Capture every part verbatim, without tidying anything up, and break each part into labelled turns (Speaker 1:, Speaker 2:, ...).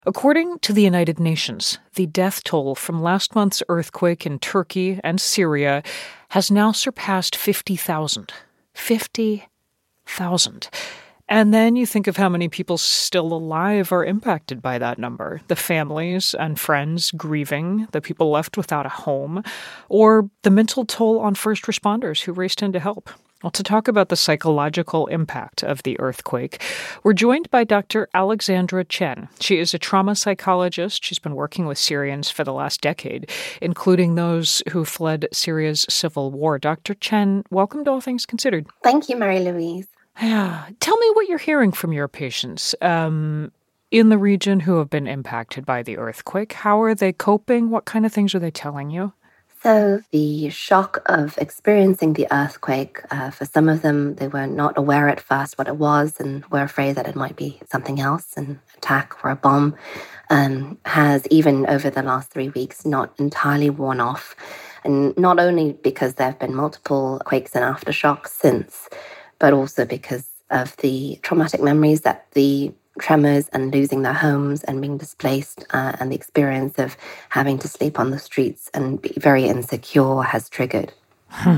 Speaker 1: According to the United Nations, the death toll from last month's earthquake in Turkey and Syria has now surpassed fifty thousand. fifty thousand. And then you think of how many people still alive are impacted by that number. The families and friends grieving, the people left without a home, or the mental toll on first responders who raced in to help. Well, to talk about the psychological impact of the earthquake, we're joined by Doctor Alexandra Chen. She is a trauma psychologist. She's been working with Syrians for the last decade, including those who fled Syria's civil war. Doctor Chen, welcome to All Things Considered.
Speaker 2: Thank you, Mary Louise.
Speaker 1: Yeah. Tell me what you're hearing from your patients um, in the region who have been impacted by the earthquake. How are they coping? What kind of things are they telling you?
Speaker 2: So the shock of experiencing the earthquake, uh, for some of them, they were not aware at first what it was and were afraid that it might be something else, an attack or a bomb, um, has even over the last three weeks not entirely worn off. And not only because there have been multiple quakes and aftershocks since, but also because of the traumatic memories that the tremors and losing their homes and being displaced uh, and the experience of having to sleep on the streets and be very insecure has triggered.
Speaker 1: Hmm.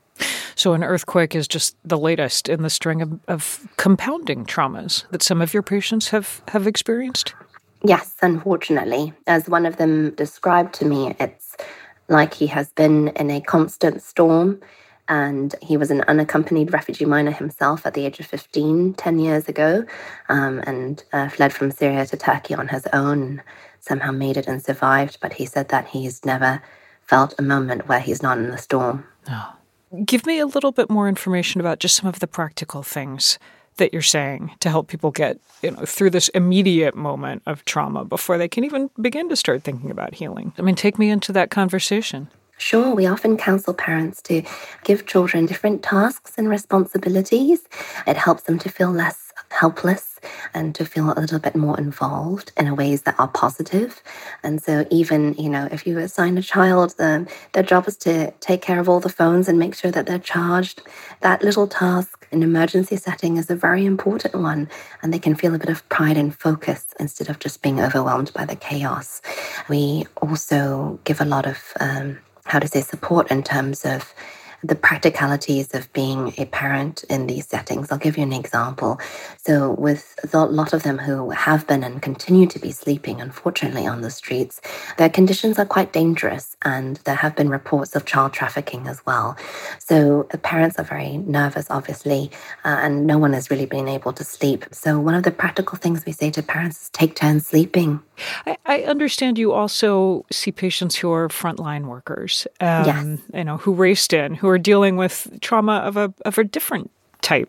Speaker 1: So an earthquake is just the latest in the string of, of compounding traumas that some of your patients have, have experienced?
Speaker 2: Yes, unfortunately. As one of them described to me, it's like he has been in a constant storm. And he was an unaccompanied refugee minor himself at the age of fifteen, ten years ago, um, and uh, fled from Syria to Turkey on his own, somehow made it and survived. But he said that he's never felt a moment where he's not in the storm.
Speaker 1: Oh. Give me a little bit more information about just some of the practical things that you're saying to help people get, you know, through this immediate moment of trauma before they can even begin to start thinking about healing. I mean, take me into that conversation.
Speaker 2: Sure, we often counsel parents to give children different tasks and responsibilities. It helps them to feel less helpless and to feel a little bit more involved in ways that are positive. And so even, you know, if you assign a child, um, their job is to take care of all the phones and make sure that they're charged. That little task in emergency setting is a very important one, and they can feel a bit of pride and focus instead of just being overwhelmed by the chaos. We also give a lot of um, how to say, support in terms of the practicalities of being a parent in these settings. I'll give you an example. So with a lot of them who have been and continue to be sleeping, unfortunately, on the streets, their conditions are quite dangerous, and there have been reports of child trafficking as well. So the parents are very nervous, obviously, uh, and no one has really been able to sleep. So one of the practical things we say to parents is take turns sleeping.
Speaker 1: I, I understand you also see patients who are frontline workers, um,
Speaker 2: yes.
Speaker 1: you know, who raced in, who are dealing with trauma of a of a different type.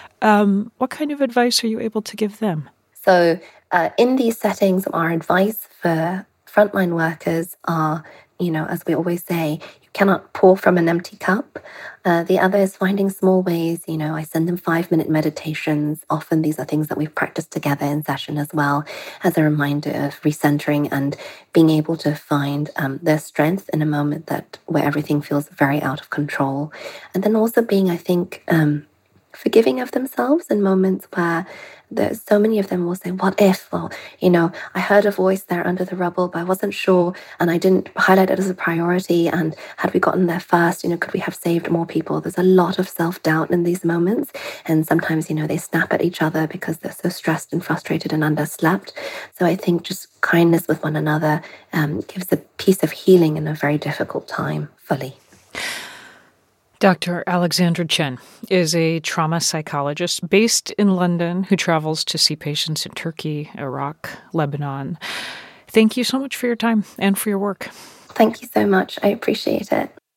Speaker 1: Um, what kind of advice are you able to give them?
Speaker 2: So uh, in these settings, our advice for frontline workers are, you know, as we always say, you cannot pour from an empty cup. Uh, the other is finding small ways. You know, I send them five-minute meditations. Often these are things that we've practiced together in session as well, as a reminder of recentering and being able to find um, their strength in a moment that where everything feels very out of control. And then also being, I think, um, forgiving of themselves in moments where there's so many of them will say, what if? Well, you know, I heard a voice there under the rubble, but I wasn't sure, and I didn't highlight it as a priority. And had we gotten there first, you know, could we have saved more people? There's a lot of self-doubt in these moments. And sometimes, you know, they snap at each other because they're so stressed and frustrated and underslept. So I think just kindness with one another um, gives a piece of healing in a very difficult time fully.
Speaker 1: Doctor Alexandra Chen is a trauma psychologist based in London who travels to see patients in Turkey, Iraq, Lebanon. Thank you so much for your time and for your work.
Speaker 2: Thank you so much. I appreciate it.